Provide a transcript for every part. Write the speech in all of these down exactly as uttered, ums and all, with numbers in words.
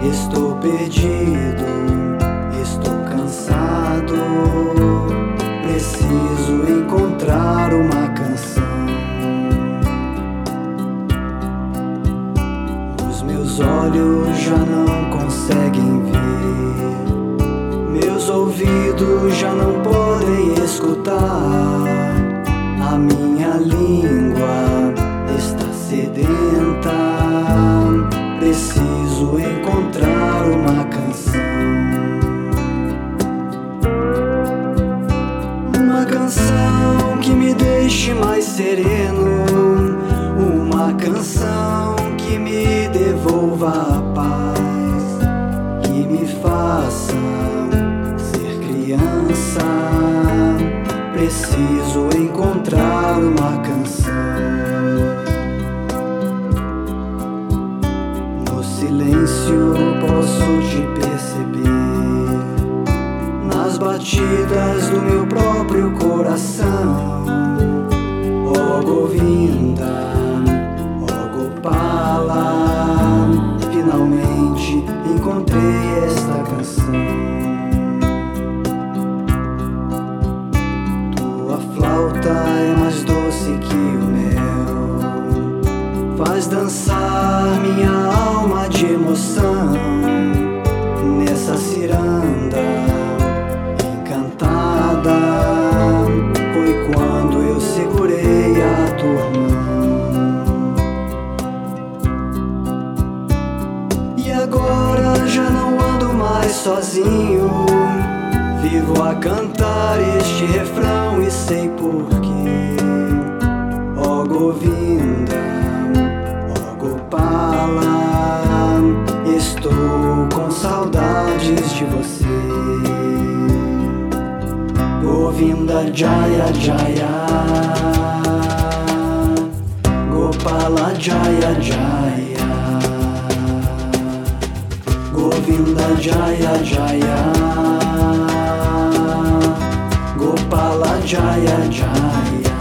Estou perdido, estou cansado, preciso encontrar uma canção. Os meus olhos já não conseguem ver, meus ouvidos já não podem escutar. A minha língua está sedenta, preciso encontrar uma canção. Uma canção que me deixe mais sereno, uma canção que me devolva a paz, que me faça ser criança. Preciso encontrar uma canção. No silêncio posso te perceber, nas batidas do meu próprio coração. Ó Govinda, ó Gopala, finalmente encontrei esta canção. Flauta é mais doce que o mel, faz dançar minha alma de emoção. Nessa ciranda encantada, foi quando eu segurei a tua mão. E agora já não ando mais sozinho, vivo a cantar este refrão e sei porquê. Ó Govinda, ó Gopala, estou com saudades de você. Govinda Jaya Jaya, Gopala Jaya Jaya, Govinda Jaya Jaya, Gopala Jaya Jaya,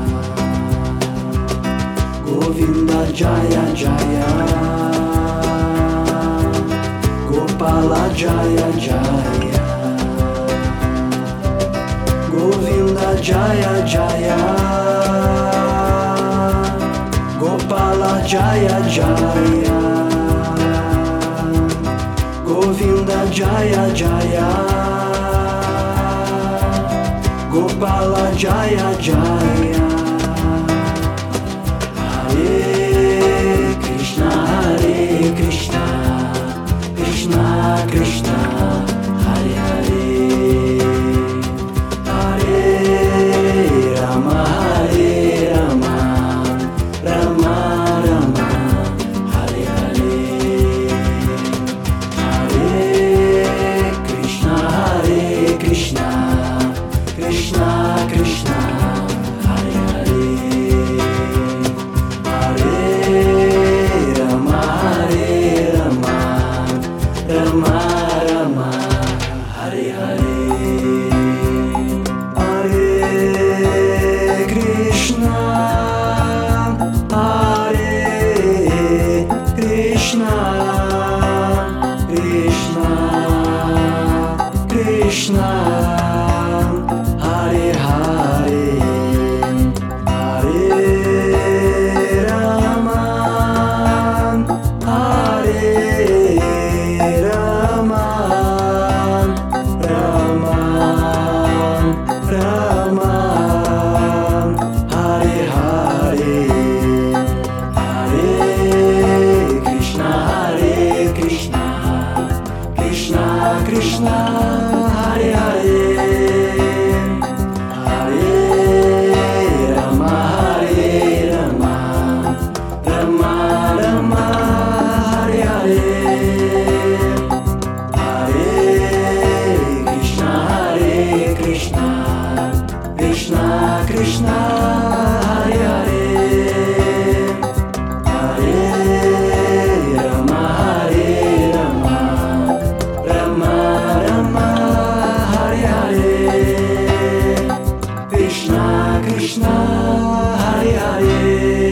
Govinda Jaya Jaya, Gopala Jaya Jaya, Govinda Jaya Jaya, Gopala Jaya Jaya, Govinda Jaya Jaya, Gopala Jaya Jaya. Hare Krishna, Hare Krishna, Krishna Krishna, Hare Hare, Hare Rama, Hare Rama, Rama Rama, Hare Hare, Hare Krishna, Hare Krishna, Krishna Krishna, Hare Hare, Hare Rama, Hare Rama, Rama Rama, Hare Hare, Hare Krishna, Hare Krishna, Krishna Krishna, Hare Hare, Hare Rama, Hare Rama, Rama Rama, Hare Hare, Hare Krishna, Hare Krishna, Krishna Krishna, Hare Hare, Hare Rama, Hare Rama, Rama Rama, Hare Hare, Hare Krishna, Hare Krishna, Krishna Krishna, Hare Hare, Hare Rama, Hare Rama, Rama Rama, Hare Hare, Krishna Krishna, Hare Hare.